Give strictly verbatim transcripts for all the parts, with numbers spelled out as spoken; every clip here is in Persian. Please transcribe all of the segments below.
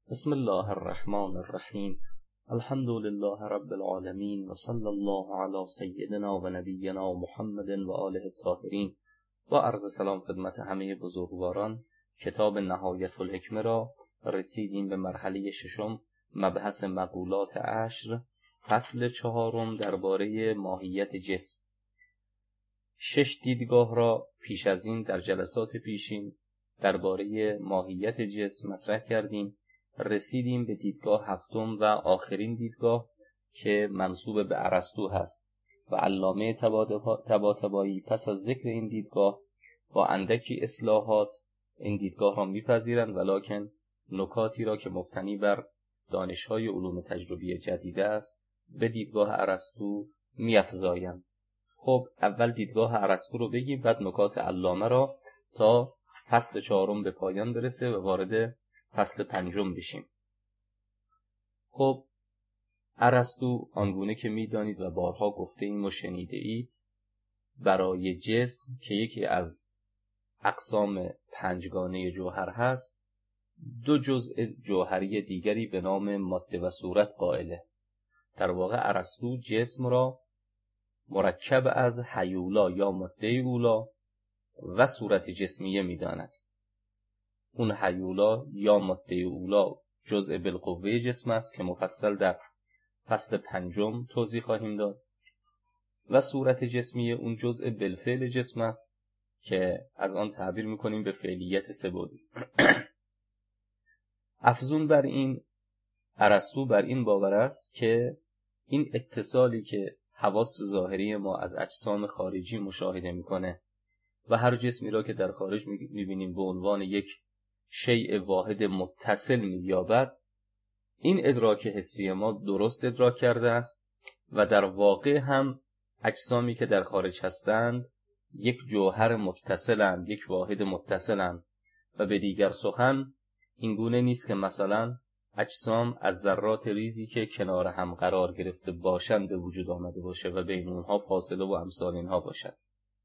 بسم الله الرحمن الرحیم. الحمد لله رب العالمین و صلی الله علی سیدنا و نبینا محمد و آله الطاهرین. با عرض سلام خدمت همه بزرگواران، کتاب نهایت الحکمه را رسیدیم به مرحله ششم، مبحث مقولات عشر، فصل چهارم درباره ماهیت جسم. شش دیدگاه را پیش از این در جلسات پیشین درباره ماهیت جسم مطرح کردیم. رسیدیم به دیدگاه هفتم و آخرین دیدگاه که منسوب به ارسطو هست و علامه طباطبایی پس از ذکر این دیدگاه با اندکی اصلاحات این دیدگاه را میپذیرند، ولکن نکاتی را که مبتنی بر دانش‌های علوم تجربی جدید است به دیدگاه ارسطو میافزایند. خب اول دیدگاه ارسطو رو بگیم، بعد نکات علامه را تا فصل چهارم به پایان برسه و وارد فصل پنجم بشیم. خب ارسطو آنگونه که میدانید و بارها گفته ایم و شنیده اید، برای جسم که یکی از اقسام پنجگانه جوهر هست، دو جزء جوهری دیگری به نام ماده و صورت قائله. در واقع ارسطو جسم را مرکب از هیولا یا ماده اولا و صورت جسمیه میداند. اون هیولا یا ماده اولا جزء بالقوه جسم است که مفصل در فصل پنجم توضیح خواهیم داد، و صورت جسمیه اون جزء بالفعل جسم است که از آن تعبیر میکنیم به فعلیت سه‌بعدی. افزون بر این، ارسطو بر این باور است که این اتصالی که حواس ظاهری ما از اجسام خارجی مشاهده میکنه و هر جسمی را که در خارج میبینیم به عنوان یک شیء واحد متصل می‌یابد، این ادراک حسی ما درست ادراک کرده است و در واقع هم اجسامی که در خارج هستند یک جوهر متصلند، یک واحد متصلند. و به دیگر سخن این گونه نیست که مثلا اجسام از ذرات ریزی که کنار هم قرار گرفته باشند به وجود آمده باشه و بین اونها فاصله و امثال اینها باشد.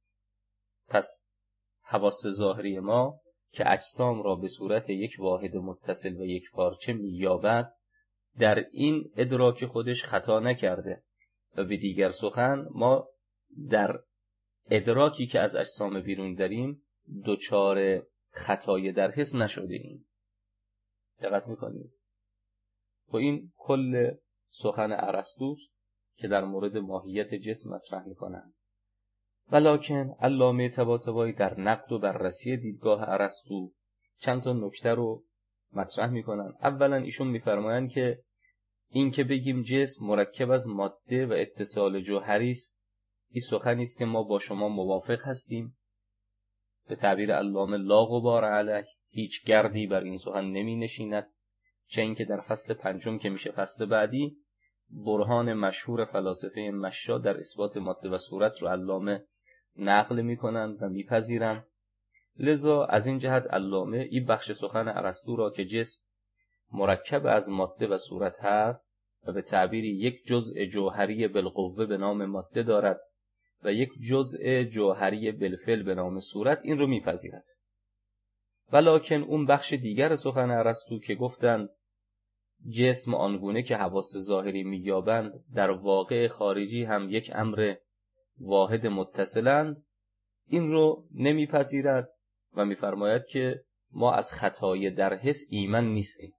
پس حواس ظاهری ما که اجسام را به صورت یک واحد متصل و یک پارچه می‌یابد، در این ادراک خودش خطا نکرده و به دیگر سخن ما در ادراکی که از اجسام بیرون داریم دچار خطای در حس نشده ایم. دقت می‌کنید؟ و این کل سخن ارسطوست که در مورد ماهیت جسم مطرح می‌کنند. ولکن علامه طباطبایی در نقد و بررسی دیدگاه ارسطو چند تا نکته رو مطرح میکنن. اولا ایشون میفرمایند که این که بگیم جسم مرکب از ماده و اتصال جوهری است، این سخنی است که ما با شما موافق هستیم. به تعبیر علامه لا غبار علیه، هیچ گردی بر این سخن نمی نشیند، چه اینکه در فصل پنجم که میشه فصل بعدی، برهان مشهور فلاسفه مشا در اثبات ماده و صورت رو علامه نقل میکنند و میپذیرند. لذا از این جهت علامه این بخش سخن ارسطو را که جسم مرکب از ماده و صورت هست و به تعبیری یک جزء جوهری بالقوه به نام ماده دارد و یک جزء جوهری بالفعل به نام صورت، این رو میپذیرد. ولکن اون بخش دیگر سخن ارسطو که گفتند جسم آنگونه که حواس ظاهری مییابند در واقع خارجی هم یک امر واحد متصلند، این رو نمیپذیرد و میفرماید که ما از خطای در حس ایمن نیستیم.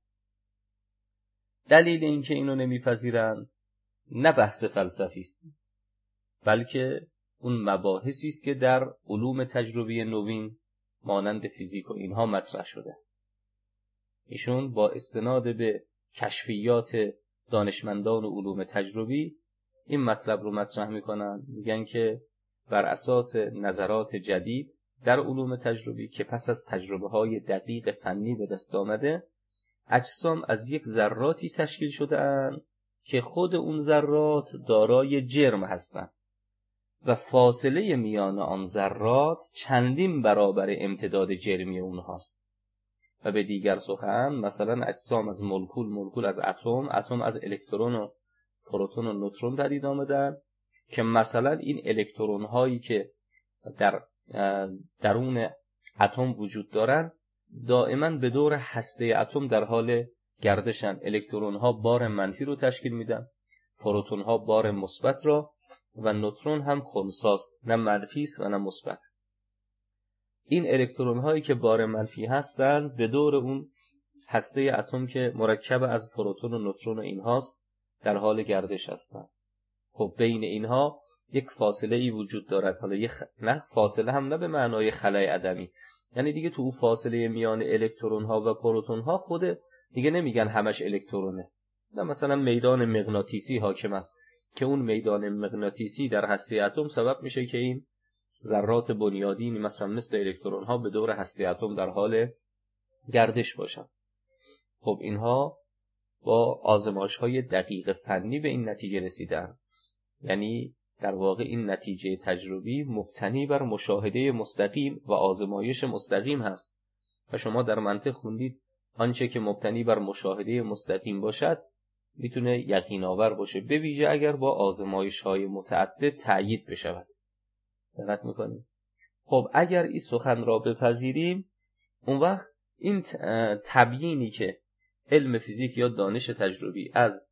دلیل این که اینو نمیپذیرند نه بحث فلسفی است، بلکه اون مباحثی است که در علوم تجربی نوین مانند فیزیک و اینها مطرح شده. ایشون با استناد به کشفیات دانشمندان و علوم تجربی این مطلب رو مطرح میکنن. میگن که بر اساس نظرات جدید در علوم تجربی که پس از تجربه های دقیق فنی به دست آمده، اجسام از یک ذراتی تشکیل شده اند که خود اون ذرات دارای جرم هستند و فاصله میان آن ذرات چندین برابر امتداد جرمی اونهاست. و به دیگر سخن مثلا اجسام از مولکول، مولکول از اتم، اتم از الکترون و پروتون و نوترون پدید آمدن که مثلا این الکترون هایی که در درون اتم وجود دارن دائما به دور هسته اتم در حال گردشن. الکترون ها بار منفی رو تشکیل میدن، پروتون ها بار مثبت را، و نوترون هم خنثیست، نه منفی است و نه مثبت. این الکترون هایی که بار منفی هستند به دور اون هسته اتم که مرکب از پروتون و نوترون و اینهاست در حال گردش هستند. خب بین اینها یک فاصله ای وجود دارد. حالا یک خ... نه فاصله هم نه به معنای خلأ عدمی، یعنی دیگه تو اون فاصله میان الکترون ها و پروتون ها خود دیگه نمیگن همش الکترونه، نه مثلا میدان مغناطیسی حاکم است که اون میدان مغناطیسی در هسته اتم سبب میشه که این ذرات بنیادین مثلا مثل الکترون ها به دور هسته اتم در حال گردش باشن. خب اینها با آزمایش های دقیق فنی به این نتیجه رسیدن، یعنی در واقع این نتیجه تجربی مبتنی بر مشاهده مستقیم و آزمایش مستقیم هست و شما در منطق خوندید آنچه که مبتنی بر مشاهده مستقیم باشد میتونه یقین آور باشه، به ویژه اگر با آزمایش های متعدد تأیید بشود. دقت میکنیم؟ خب اگر این سخن را بپذیریم، اون وقت این تبیینی که علم فیزیک یا دانش تجربی از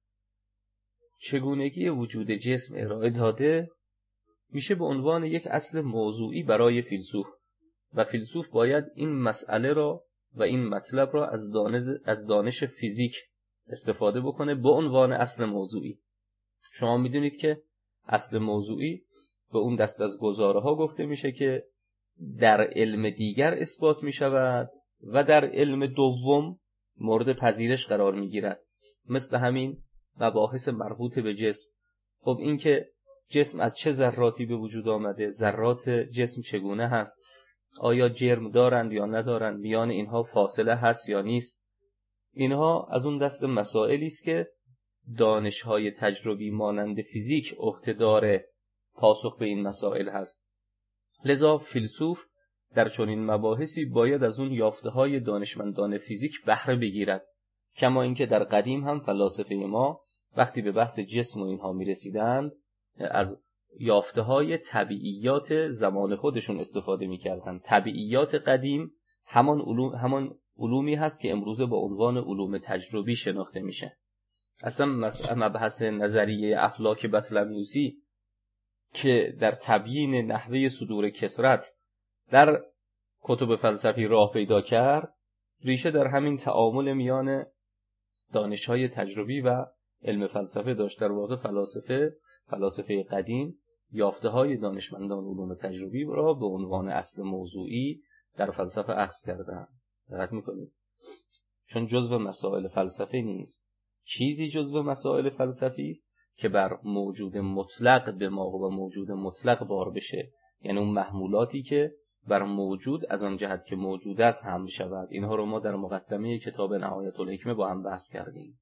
چگونگی وجود جسم ارائه داده میشه به عنوان یک اصل موضوعی برای فیلسوف، و فیلسوف باید این مسئله را و این مطلب را از دانش از دانش فیزیک استفاده بکنه به عنوان اصل موضوعی. شما میدونید که اصل موضوعی به اون دست از گزاره ها گفته میشه که در علم دیگر اثبات میشود و در علم دوم مورد پذیرش قرار میگیرد، مثل همین مباحث مربوط به جسم. خب این که جسم از چه ذراتی به وجود آمده، ذرات جسم چگونه هست، آیا جرم دارند یا ندارند، میان اینها فاصله هست یا نیست، اینها از اون دست مسائلی است که دانش‌های تجربی مانند فیزیک عهده‌دار پاسخ به این مسائل هست. لذا فیلسوف در چنین مباحثی باید از اون یافته‌های دانشمندان فیزیک بهره بگیرد، کما اینکه در قدیم هم فلاسفه ما وقتی به بحث جسم و اینها می‌رسیدند از یافته‌های طبیعیات زمان خودشون استفاده می‌کردند. طبیعیات قدیم همان علوم همان علومی هست که امروزه با عنوان علوم تجربی شناخته میشه. اصلا مبحث نظریه افلاک بطلمیوسی که در تبیین نحوه صدور کثرت در کتب فلسفی راه پیدا کرد، ریشه در همین تعامل میان دانش‌های تجربی و علم فلسفه داشت. در واقع فلاسفه فلاسفه قدیم یافته‌های دانشمندان علوم تجربی را به عنوان اصل موضوعی در فلسفه اخذ کردند. دقت می‌کنید؟ چون جزو مسائل فلسفه نیست، چیزی جزو مسائل فلسفی است که بر موجود مطلق به ما و موجود مطلق بار بشه، یعنی اون محمولاتی که بر موجود از آن جهت که موجود است حمل شود. اینها رو ما در مقدمه کتاب نهایت الحکمه با هم بحث کردیم.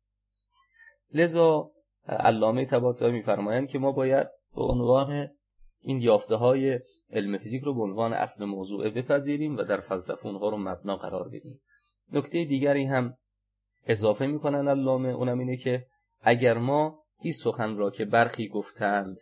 لذا علامه طباطبایی می‌فرمایند که ما باید به عنوان این یافته‌های علم فیزیک رو به عنوان اصل موضوع بپذیریم و در فلسفه اونها رو مبنا قرار بدیم. نکته دیگری هم اضافه می‌کنن علامه، اونم اینه که اگر ما این سخن را که برخی گفتند،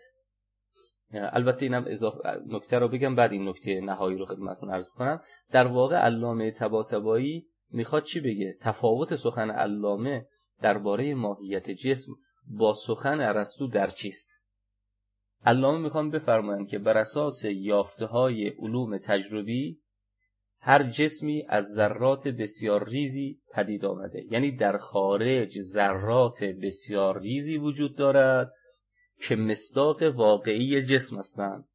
البته اینم اضافه نکته رو بگم بعد این نکته نهایی رو خدمتتون عرض کنم، در واقع علامه طباطبایی میخواد چی بگه؟ تفاوت سخن علامه درباره ماهیت جسم با سخن ارسطو در چیست؟ علامه میخوام بفرمایند که بر اساس یافته‌های علوم تجربی هر جسمی از ذرات بسیار ریزی پدید آمده، یعنی در خارج ذرات بسیار ریزی وجود دارد که مصداق واقعی جسم هستند.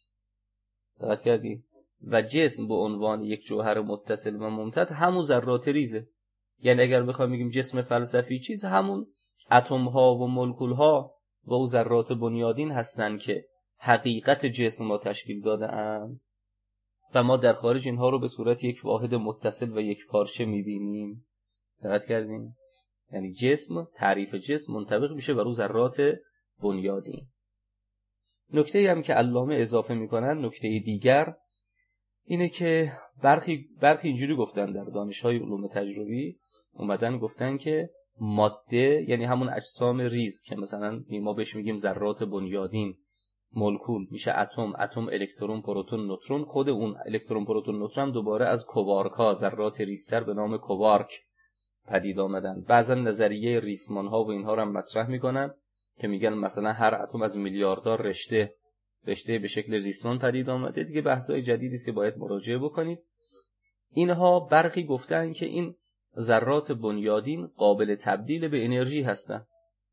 دقت کردید؟ و جسم به عنوان یک جوهر متصل و ممتد همون ذرات ریزه. یعنی اگر بخوایم بگیم جسم فلسفی چیز، همون اتم ها و مولکول ها و او ذرات بنیادین هستند که حقیقت جسم را تشکیل داده اند و ما در خارج اینها رو به صورت یک واحد متصل و یک پارچه میبینیم. دقت کردین؟ یعنی جسم، تعریف جسم منطبق میشه بر او ذرات بنیادین. نکته هم که علامه اضافه میکنن، نکته دیگر اینه که برخی برخی اینجوری گفتن در دانش‌های علوم تجربی، اومدن گفتن که ماده یعنی همون اجسام ریز که مثلا ما بهش میگیم ذرات بنیادین، مولکول میشه اتم، اتم الکترون، پروتون، نوترون، خود اون الکترون، پروتون، نوترون دوباره از کوارک ها، ذرات ریزتر به نام کوارک پدید آمدن. بعضا نظریه ریسمان ها و اینها رو هم مطرح میکنن که میگن مثلا هر اتم از میلیاردها رشته رشته به شکل ریسمان پدید آمده. دیگه بحث‌های جدیدی است که باید مراجعه بکنید. اینها برخی گفتن که این ذرات بنیادین قابل تبدیل به انرژی هستند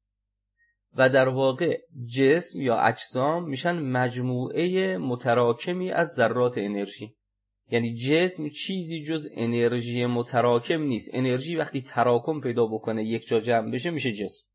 و در واقع جسم یا اجسام میشن مجموعه متراکمی از ذرات انرژی. یعنی جسم چیزی جز انرژی متراکم نیست. انرژی وقتی تراکم پیدا بکنه یک جا جمع بشه میشه جسم.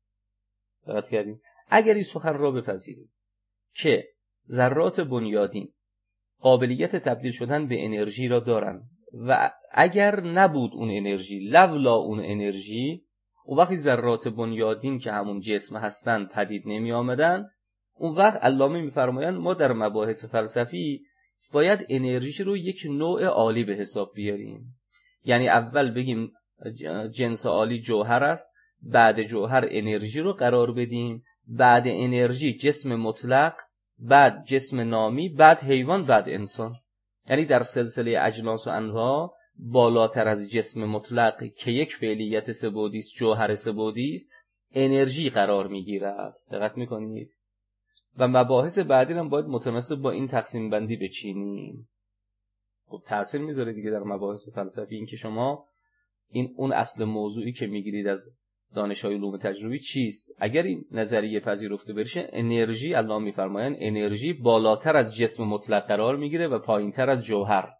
دقت کردیم؟ اگر این سخن را بپذیریم که ذرات بنیادین قابلیت تبدیل شدن به انرژی را دارن و اگر نبود اون انرژی، لولا اون انرژی، اون وقتی ذرات بنیادین که همون جسم هستن پدید نمی آمدن، اون وقت علامه میفرمایند ما در مباحث فلسفی باید انرژی رو یک نوع عالی به حساب بیاریم. یعنی اول بگیم جنس عالی جوهر است، بعد جوهر انرژی رو قرار بدیم، بعد انرژی جسم مطلق، بعد جسم نامی، بعد حیوان، بعد انسان. یعنی در سلسله اجناس و انواع بالاتر از جسم مطلق که یک فعلیت سه‌بعدی است، جوهر سه‌بعدی است، انرژی قرار میگیرد. دقت میکنید؟ و مباحث بعدی هم باید متناسب با این تقسیم بندی بچینیم. خب تأثیر میذاره دیگه در مباحث فلسفی این که شما این اون اصل موضوعی که میگیرید از دانش‌های علوم تجربی چیست. اگر این نظریه پذیرفته بشه، انرژی، الله میفرمایند انرژی بالاتر از جسم مطلق قرار میگیره و پایینتر از جوهر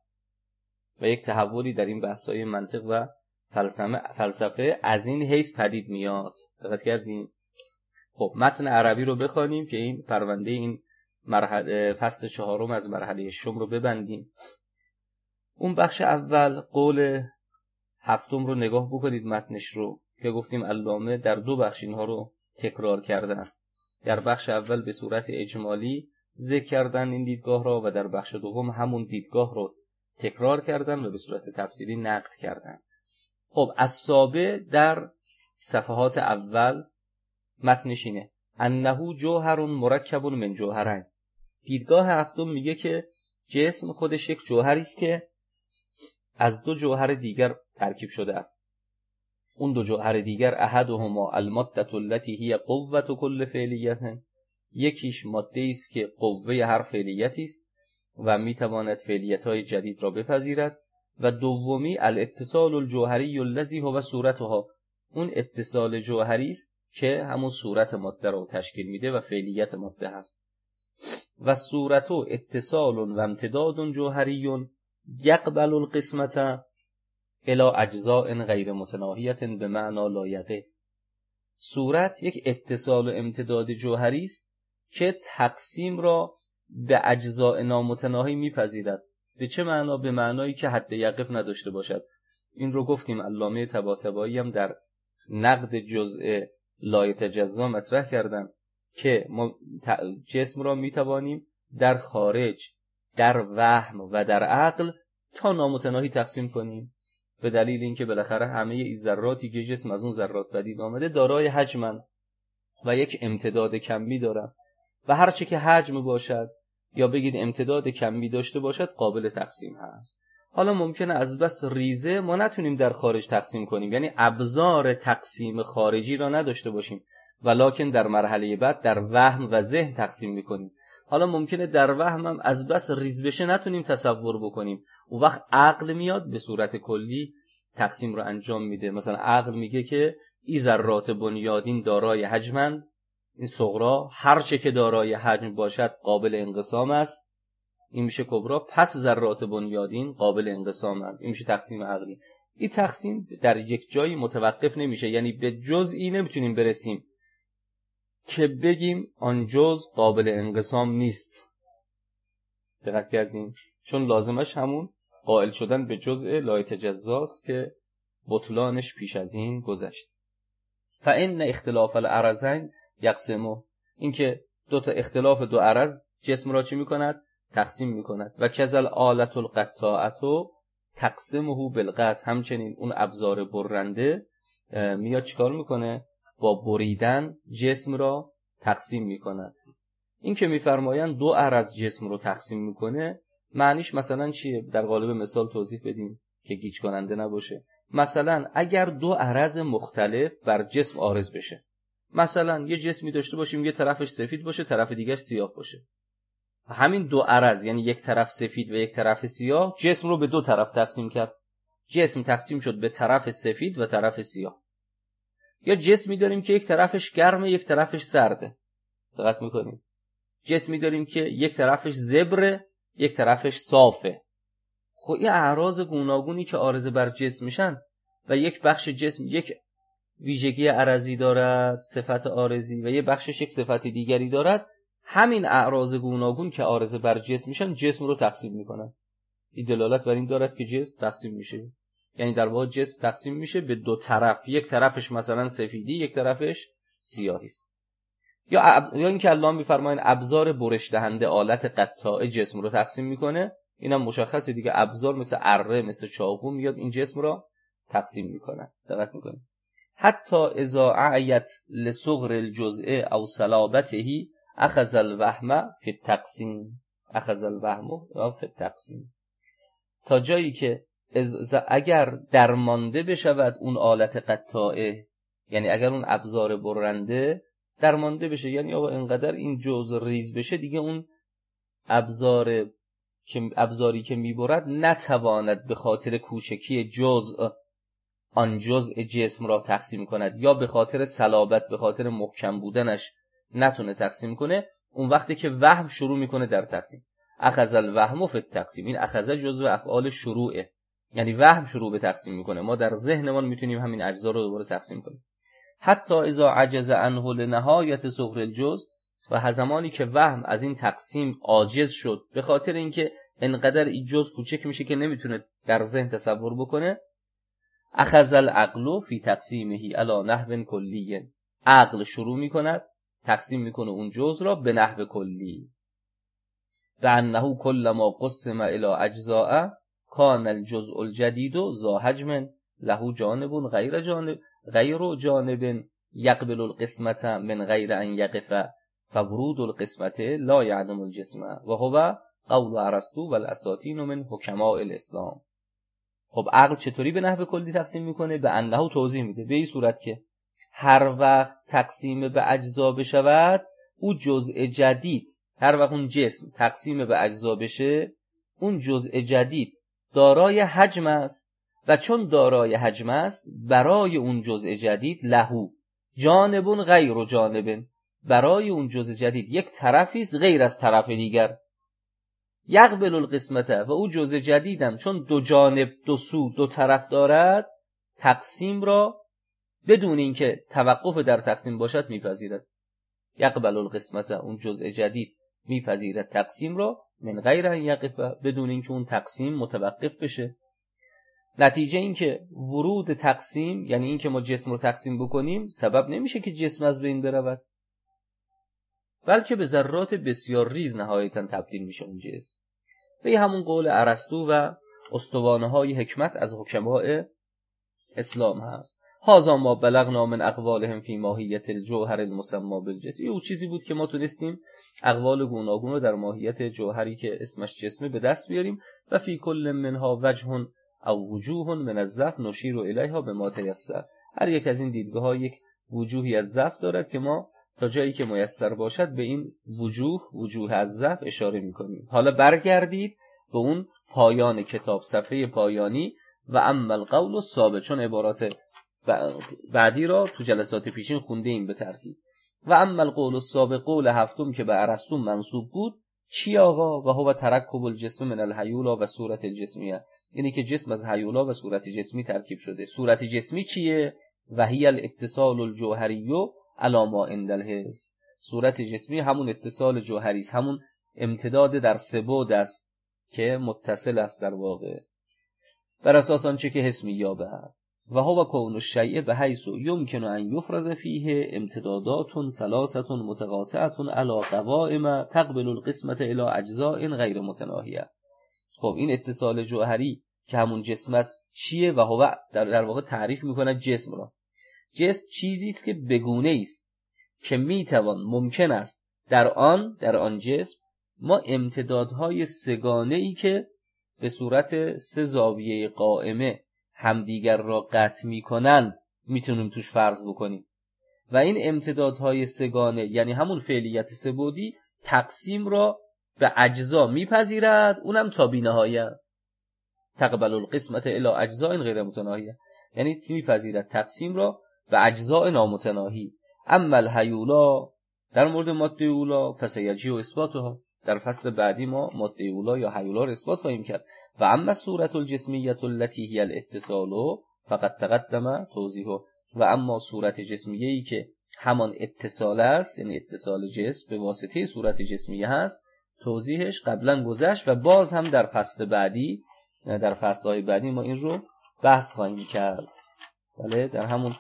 و یک تحولی در این بحث‌های منطق و فلسفه فلسفه از این حیث پدید میاد. دقت کردین؟ خب متن عربی رو بخوانیم که این پرونده این مرحله فصل چهارم از مرحله شم رو ببندیم. اون بخش اول قول هفتم رو نگاه بکنید متنش رو که گفتیم علامه در دو بخش اینها رو تکرار کردن. در بخش اول به صورت اجمالی ذکر کردن این دیدگاه را و در بخش دوم همون دیدگاه رو تکرار کردن و به صورت تفصیلی نقد کردن. خب السابع در صفحات اول متنش اینه: انه جوهر مرکب من جوهرین. دیدگاه هفتم میگه که جسم خودش یک جوهری است که از دو جوهر دیگر ترکیب شده است. اون دو جوهر دیگر احدهما الماده التي هي قوه كل فعلیت، یکیش ماده است که قوه هر فعلیتی است و میتواند فعلیت‌های جدید را بپذیرد، و دومی الاتصال الجوهری الذي هو صورتها، اون اتصال جوهری است که همون صورت ماده را تشکیل میده و فعلیت ماده هست. و صورت اتصال و امتداد جوهری یقبل القسمت الى اجزاء غیر متناهیه به معنی لایقه. صورت یک اتصال و امتداد جوهری است که تقسیم را به اجزاء نامتناهی میپذیرد. به چه معنا؟ به معنایی که حد یقف نداشته باشد. این رو گفتیم علامه طباطبایی هم در نقد جزء لا یتجزا مطرح کردن که ما جسم را میتوانیم در خارج، در وهم و در عقل تا نامتناهی تقسیم کنیم، به دلیل اینکه بالاخره همه این ذراتی که جسم از اون ذرات پدید آمده دارای حجمن و یک امتداد کمی دارن و هر چه که حجم باشد یا بگید امتداد کمی داشته باشد قابل تقسیم هست. حالا ممکنه از بس ریزه ما نتونیم در خارج تقسیم کنیم، یعنی ابزار تقسیم خارجی را نداشته باشیم، ولکن در مرحله بعد در وهم و ذهن تقسیم میکنیم. حالا ممکنه در وهم هم از بس ریز بشه نتونیم تصور بکنیم، اون وقت عقل میاد به صورت کلی تقسیم رو انجام میده. مثلا عقل میگه که این ذرات بنیادین دارای حجمند، این صغرا هر چه که دارای حجم باشد قابل انقسام است، این میشه کبرا، پس ذرات بنیادین قابل انقسامند، این میشه تقسیم عقلی. این تقسیم در یک جایی متوقف نمیشه، یعنی به جزئی نمیتونیم برسیم که بگیم آن جزء قابل انقسام نیست. دقت کردین؟ چون لازمش همون قائل شدن به جزء لا یتجزاست که بطلانش پیش از این گذشت. فإن اختلاف العرضین یقسمه، این که دو تا اختلاف دو عرض جسم را چی میکند؟ تقسیم میکند. و کذل آلت القطاعتو تقسمه بالقطع، همچنین اون ابزار برنده میاد چیکار میکنه؟ با بریدن جسم را تقسیم میکند. این که میفرمایند دو عرض جسم رو تقسیم میکنه، معنیش مثلا چیه؟ در قالب مثال توضیح بدیم که گیج کننده نباشه. مثلا اگر دو عرض مختلف بر جسم عارض بشه، مثلا یه جسمی داشته باشیم یه طرفش سفید باشه طرف دیگرش سیاه باشه، همین دو عرض یعنی یک طرف سفید و یک طرف سیاه جسم رو به دو طرف تقسیم کرد. جسم تقسیم شد به طرف سفید و طرف سیاه. یا جسمی داریم که یک طرفش گرمه یک طرفش سرده، دقت میکنیم. جسمی داریم که یک طرفش زبره یک طرفش صافه. خب این اعراض گوناگونی که عارض بر جسم میشن و یک بخش جسم یک ویژگی عرضی دارد، صفت عارضی، و یک بخشش یک صفت دیگری دارد، همین اعراض گوناگون که عارض بر جسم میشن جسم رو تقسیم میکنن. این دلالت بر این دارد که جسم تقسیم میشه، یعنی در واقع جسم تقسیم میشه به دو طرف، یک طرفش مثلا سفیدی یک طرفش سیاهی است. یا اب... یا اینکه الله میفرماین ابزار برش دهنده آلت قطاع جسم رو تقسیم میکنه. اینم مشخصه دیگه، ابزار مثل اره مثل چاقو میاد این جسم رو تقسیم میکنه. دقت میکنه. حتی اذا اعیت لصغر الجزء او صلابته اخذ الوهم فی التقسیم. اخذ الوهم فی التقسیم، تا جایی که اگر درمانده بشود اون آلت قطاعه، یعنی اگر اون ابزار برنده درمانده بشه، یعنی آقا اینقدر این جزء ریز بشه دیگه اون ابزار که ابزاری که میبرد نتواند به خاطر کوچکی جزء آن جزء جسم را تقسیم کند، یا به خاطر صلابت به خاطر محکم بودنش نتونه تقسیم کنه، اون وقتی که وهم شروع میکنه در تقسیم. اخذ الوهم فی التقسیم، این اخذ جزء افعال شروعه، یعنی وهم شروع به تقسیم میکنه. ما در ذهنمان میتونیم همین اجزا رو دوباره تقسیم کنیم. حتی اذا عجز عنه لنهایت صغر الجزء، و زمانی که وهم از این تقسیم عاجز شد به خاطر اینکه انقدر این جزء کوچک میشه که نمیتونه در ذهن تصور بکنه، اخذ العقل فی تقسیمه علی نحو کلی، عقل شروع میکند تقسیم میکنه اون جزء را به نحو کلی. و انه کل ما قسم الی اجزاء کان الجزء الجدید ذا حجم له جانب غیر جانب غیر جانب یقبل القسمت من غیر ان یقف فورود القسمت لا یعدم الجسم و هو قول ارسطو و الاساطین من حکماء الاسلام. خب عقل چطوری به نحو کلی تقسیم میکنه؟ به انه توضیح میده به این صورت که هر وقت تقسیم به اجزا بشود او جزء جدید، هر وقت اون جسم تقسیم به اجزا بشه اون جزء جدید دارای حجم است، و چون دارای حجم است برای اون جزء جدید لهو جانبون غیر جانبن، برای اون جزء جدید یک طرفی است غیر از طرف دیگر. یقبل القسمت، و او جزء جدیدم چون دو جانب دو سو دو طرف دارد تقسیم را بدون اینکه توقف در تقسیم باشد میپذیرد. یقبل القسمت، اون جزء جدید میپذیرد تقسیم را من غیر ان یقف، بدون اینکه اون تقسیم متوقف بشه. نتیجه این که ورود تقسیم، یعنی این که ما جسم رو تقسیم بکنیم، سبب نمیشه که جسم از بین برود، بلکه به ذرات بسیار ریز نهایتاً تبدیل میشه اون جسم. به همون قول ارسطو و استوانه های حکمت از حکماء اسلام هست. هذا ما بلغنا من اقوالهم فی ماهیت الجوهر المسمى بالجسم. این چیزی بود که ما تونستیم اقوال گوناگون رو در ماهیت جوهری که اسمش جسمه به دست بیاریم. و فی کل منها وجه او وجوه من الضعف نشیر الیها بما تیسر. هر یک از این دیدگاه ها یک وجوهی از ضعف دارد که ما تا جایی که میسر باشد به این وجوه وجوه از ضعف اشاره میکنیم. حالا برگردید به اون پایان کتاب، صفحه پایانی. و اما القول الثابت، چون عبارات بعدی را تو جلسات پیشین خونده ایم به ترتیب. و اما القول الثابت، قول هفتم که به ارسطو منسوب بود، چی آقا؟ و هو ترکب الجسم من الهیولا و صورت الجسمیه، یعنی که جسم از هیولا و صورت جسمی ترکیب شده. صورت جسمی چیه؟ و هی الاتصال الجوهری علی ما عند الحس. صورت جسمی همون اتصال جوهری است، همون امتداد در سه بعد است که متصل است در واقع بر اساس آنچه که حس می‌یابد. و هو کون الشیء بحیث یمکن ان یفرز فیه امتدادات ثلاثه متقاطعه علی قوائم تقبل القسمت الی اجزاء غیر متناهیه. خب این اتصال جوهری که همون جسم است چیه؟ و هو در, در واقع تعریف می‌کند جسم را. جسم چیزی است که بگونه است که میتوان ممکن است در آن در آن جسم ما امتدادهای سگانه‌ای که به صورت سه زاویه قائمه همدیگر را قطع میکنند میتونیم توش فرض بکنیم. و این امتدادهای سگانه یعنی همون فعلیت سه‌بعدی تقسیم را به اجزا میپذیرد، اونم تا بی‌نهایت. تقبل القسمت الی اجزاء غیر متناهیه، یعنی میپذیرد تقسیم را به اجزاء نامتناهی. اما الهیولا در مورد ماده اولا فسیجی و اثباتها، در فصل بعدی ما ماده اولا یا هیولا را اثبات خواهیم کرد. و اما صورت الجسمیت التي هی الاتصال فقط تقدم توضیحه، و اما صورت جسمیه‌ای که همان اتصال است، یعنی اتصال جسم به واسطه صورت جسمیه هست، توضیحش قبلا گذشت و باز هم در فصل بعدی، در فصل‌های بعدی ما این رو بحث خواهیم کرد. بله، در همون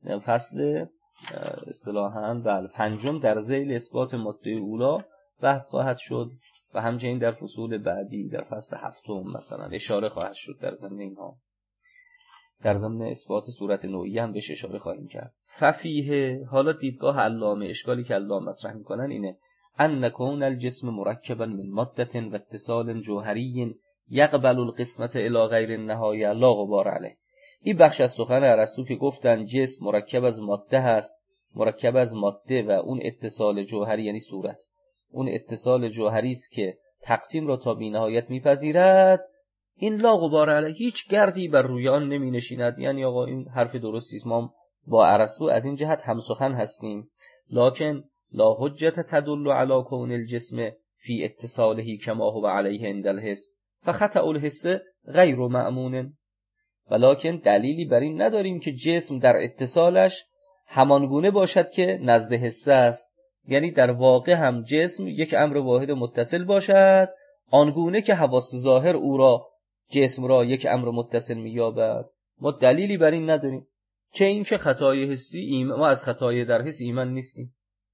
فصل اصطلاحاً بله پنجم در ذیل اثبات ماده اولا بحث خواهد شد و همچنین در فصول بعدی در فصل هفتم مثلا اشاره خواهد شد در ضمن اینها. در ضمن اثبات صورت نوعی هم بهش اشاره خواهیم کرد. ففیه، حالا دیدگاه علامه، اشکالی که علامه مطرح میکنن اینه: ان کون الجسم مرکبا من ماده و اتصال جوهری یقبل القسمت الی غیر النهایه لا غبار علیه. این بخش از سخن ارسطو که گفتن جسم مرکب از ماده هست، مرکب از ماده و اون اتصال جوهری یعنی صورت، اون اتصال جوهری است که تقسیم را تا بی‌نهایت میپذیرد، این لا غبار علیه، هیچ گردی بر روی آن نمی نشیند. یعنی آقا این حرف درستی است، ما با ارسطو از این جهت هم سخن هستیم. لکن لا حجت تدل علی کون الجسم فی اتصاله کما هو علیه عند الحس فخطأ الحس غیر مأمون. ولکن دلیلی بر این نداریم که جسم در اتصالش همانگونه باشد که نزد حس است، یعنی در واقع هم جسم یک امر واحد متصل باشد، آنگونه که حواس ظاهر او را جسم را یک امر متصل می‌یابد. ما دلیلی بر این نداریم، چه این که خطای حسی ایمان، ما از خطای در حس ایمان نیستیم.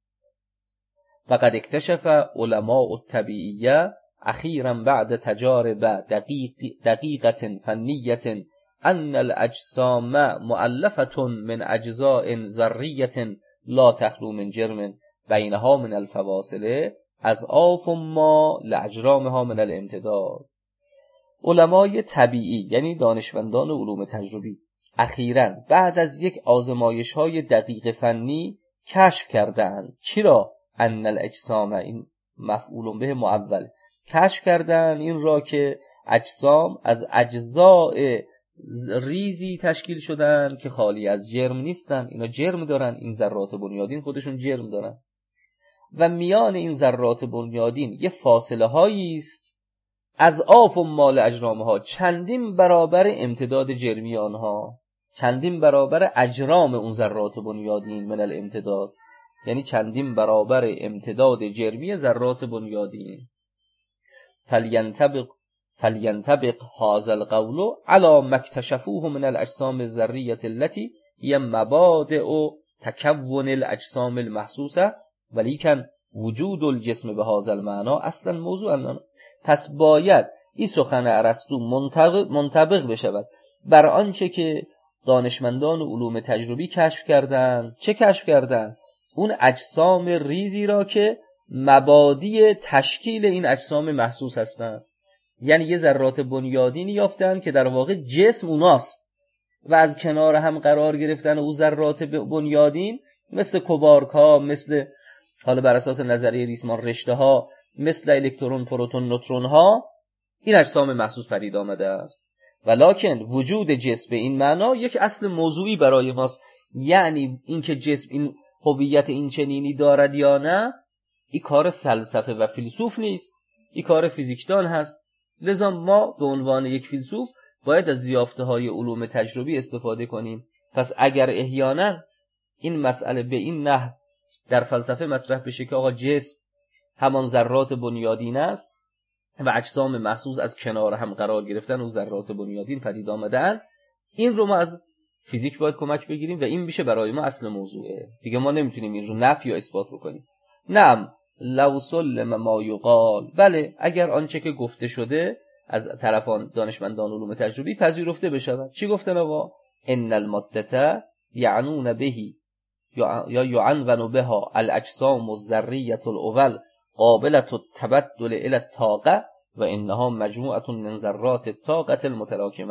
فقد اکتشف علماء الطبیعیه اخیرا بعد تجارب دقیق دقیقه فنیه ان الاجسام مؤلفه من اجزاء ذریه لا تخلو من جرم بینها من الفواصل اضعاف ما لاجرامها من الامتداد. علمای طبیعی یعنی دانشمندان علوم تجربی اخیراً بعد از یک آزمایش های دقیق فنی کشف کردند چی را؟ ان الاجسام، این مفعول به معول، کشف کردند این را که اجسام از اجزاء ریزی تشکیل شدن که خالی از جرم نیستن. اینا جرم دارن، این ذرات بنیادین خودشون جرم دارن و میان این ذرات بنیادین یه فاصله هایی است از آف و مال اجرامها، چندین برابر امتداد جرمی آنها، چندین برابر اجرام اون ذرات بنیادین من الامتداد، یعنی چندین برابر امتداد جرمی ذرات بنیادین. فلینطبق فلینطبق هذا القول على ما اكتشفوه من الاجسام الذريه التي هي مبادئ تكون الاجسام المحسوسه ولیکن وجود الجسم به هذا المعنى اصلا موضوع الان. پس باید این سخن ارسطو منطبق بشود بر آنچه که دانشمندان علوم تجربی کشف کردند. چه کشف کردند؟ اون اجسام ریزی را که مبادی تشکیل این اجسام محسوس هستند، یعنی یه ذرات بنیادینی یافتن که در واقع جسم اوناست و از کنار هم قرار گرفتن او ذرات بنیادین مثل کوارک ها، مثل حالا بر اساس نظریه ریسمان رشته ها، مثل الکترون، پروتون، نوترون ها، این اجسام محسوس پدید آمده است. ولکن وجود جسم به این معنا یک اصل موضوعی برای ماست، یعنی اینکه جسم این هویت این چنینی دارد یا نه، این کار فلسفه و فیلسوف نیست، این کار فیزیکدان هست. لذا ما به عنوان یک فیلسوف باید از یافته های علوم تجربی استفاده کنیم. پس اگر احیانا این مسئله به این نحو در فلسفه مطرح بشه که آقا جسم همان ذرات بنیادین است و اجسام محسوس از کنار هم قرار گرفتن و ذرات بنیادین پدید آمدن، این رو ما از فیزیک باید کمک بگیریم و این میشه برای ما اصل موضوعه دیگه. ما نمیتونیم این رو نفی یا اثبات بکنیم. نعم لو سلم ما یقال، بله اگر آنچه که گفته شده از طرفان دانشمندان علوم تجربی پذیرفته بشود. چی گفتن آقا؟ ان المادة یعنون بهی یا یعنون بها الاجسام الذریه الاول قابلة التبدل الى الطاقه و انها مجموعه من ذرات الطاقه المتراکمه.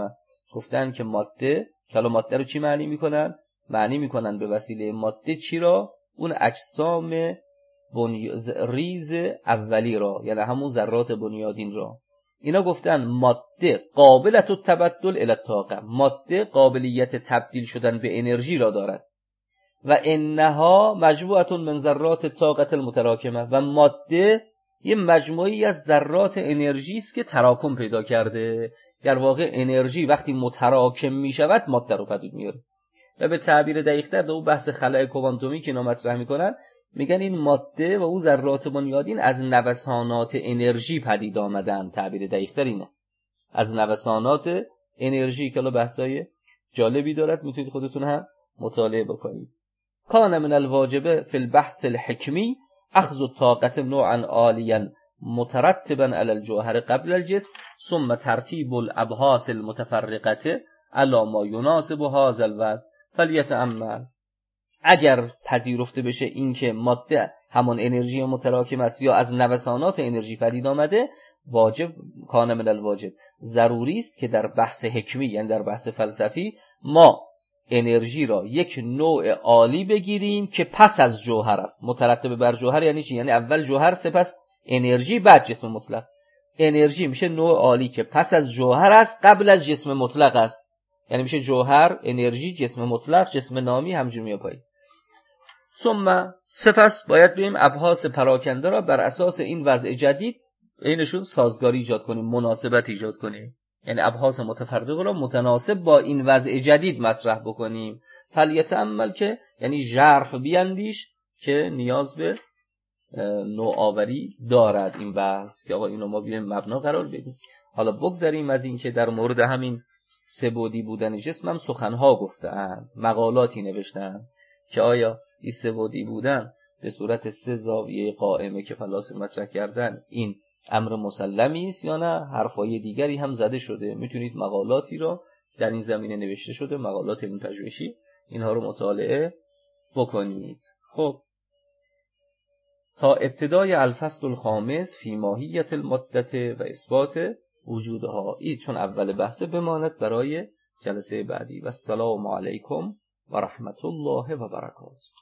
گفتن که ماده، حالا ماده رو چی معنی میکنن؟ معنی میکنن به وسیله ماده چی را؟ اون اجسام بنی... ریز اولی را، یعنی همون ذرات بنیادین را. اینا گفتن ماده قابلت التبدل الی الطاقه، ماده قابلیت تبدیل شدن به انرژی را دارد. و انها مجموعه من ذرات طاقه المتراکمه، و ماده یه مجموعی از ذرات انرژی است که تراکم پیدا کرده. در واقع انرژی وقتی متراکم می شود ماده رو پدید میاره. و به تعبیر دقیق‌تر در اون بحث خلأ کوانتومی که اینا مطرح میکنن، میگن این ماده و اون ذرات بنیادین از نوسانات انرژی پدید آمدن. تعبیر دقیق‌تر اینه، از نوسانات انرژی، که الان بحثای جالبی دارد، میتونید خودتون هم مطالعه بکنید. کان من الواجب فی البحث الحکمی اخذ الطاقه نوعا عالیا مترتبا علی الجوهر قبل الجسم ثم ترتیب الابحاث المتفرقه علی ما یناسب هذا الوضع فلیتأمل. اگر پذیرفته بشه این که ماده همون انرژی متراکم است یا از نوسانات انرژی پدید آمده، واجب، کان من الواجب، ضروری است که در بحث حکمی، یعنی در بحث فلسفی، ما انرژی را یک نوع عالی بگیریم که پس از جوهر است. مترتب بر جوهر یعنی چی؟ یعنی اول جوهر، سپس انرژی، بعد جسم مطلق. انرژی میشه نوع عالی که پس از جوهر است، قبل از جسم مطلق است. یعنی میشه جوهر، انرژی، جسم مطلق، جسم نامی، همجور میاد پایین. ثم سپس باید بریم ابحاث پراکنده را بر اساس این وضع جدید اینشون سازگاری ایجاد کنیم، مناسبت ایجاد کنیم. یعنی ابحاث متفرقه را متناسب با این وضع جدید مطرح بکنیم. فلیتأمل که یعنی ژرف بیندیش که نیاز به نوآوری دارد این بحث، که آقا اینو ما بیایم مبنا قرار بدیم. حالا بگذاریم از این که در مورد همین سه بعدی بودن جسم هم سخنها گفتن، مقالاتی نوشتن که آیا این سه بعدی بودن به صورت سه زاویه قائمه که فلاسفه مطرح کردن این امر مسلمی است یا نه حرفای دیگری هم زده شده. میتونید مقالاتی را در این زمینه نوشته شده، مقالات علم پژوهشی، اینها رو مطالعه بکنید. خب تا ابتدای الفصل الخامس فی ماهیت المادة و اثبات وجودها، این چون اول بحث بماند برای جلسه بعدی. و السلام علیکم و رحمت الله و برکاته.